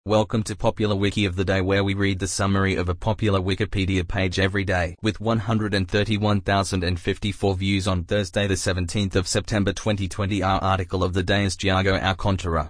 Welcome to Popular Wiki of the Day, where we read the summary of a popular Wikipedia page every day. With 131,054 views on Thursday the 17th of September 2020, our article of the day is Thiago Alcantara.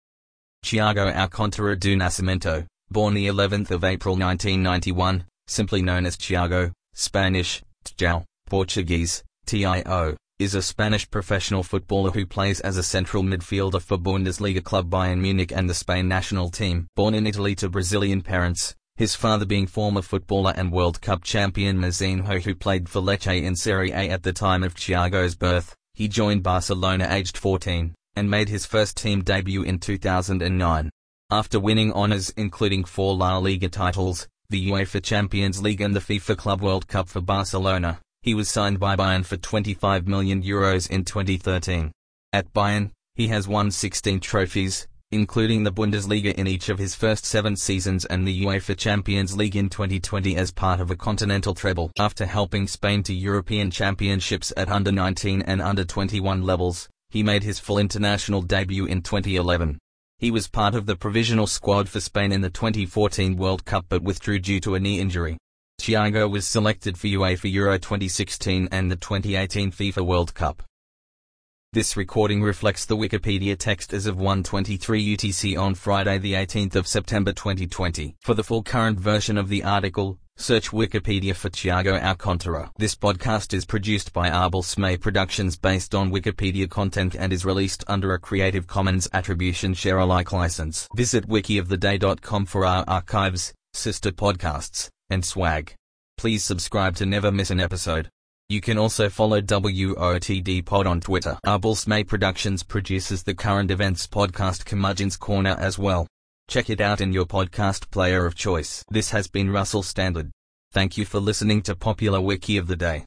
Thiago Alcantara do Nascimento, born the 11th of April 1991, simply known as Thiago, Spanish, Tjao, Portuguese, Tio, is a Spanish professional footballer who plays as a central midfielder for Bundesliga club Bayern Munich and the Spain national team. Born in Italy to Brazilian parents, his father being former footballer and World Cup champion Mazinho, who played for Lecce in Serie A at the time of Thiago's birth, he joined Barcelona aged 14, and made his first team debut in 2009. After winning honours including 4 La Liga titles, the UEFA Champions League and the FIFA Club World Cup for Barcelona, he was signed by Bayern for €25 million in 2013. At Bayern, he has won 16 trophies, including the Bundesliga in each of his first 7 seasons and the UEFA Champions League in 2020 as part of a continental treble. After helping Spain to European championships at under-19 and under-21 levels, he made his full international debut in 2011. He was part of the provisional squad for Spain in the 2014 World Cup but withdrew due to a knee injury. Thiago was selected for UEFA Euro 2016 and the 2018 FIFA World Cup. This recording reflects the Wikipedia text as of 1:23 UTC on Friday the 18th of September 2020. For the full current version of the article, search Wikipedia for Thiago Alcantara. This podcast is produced by Arbel Smay Productions based on Wikipedia content and is released under a Creative Commons Attribution Share Alike license. Visit wikioftheday.com for our archives, sister podcasts, and swag. Please subscribe to never miss an episode. You can also follow WOTD Pod on Twitter. Arbel Smay Productions produces the current events podcast Curmudgeon's Corner as well. Check it out in your podcast player of choice. This has been Russell Standard. Thank you for listening to Popular Wiki of the Day.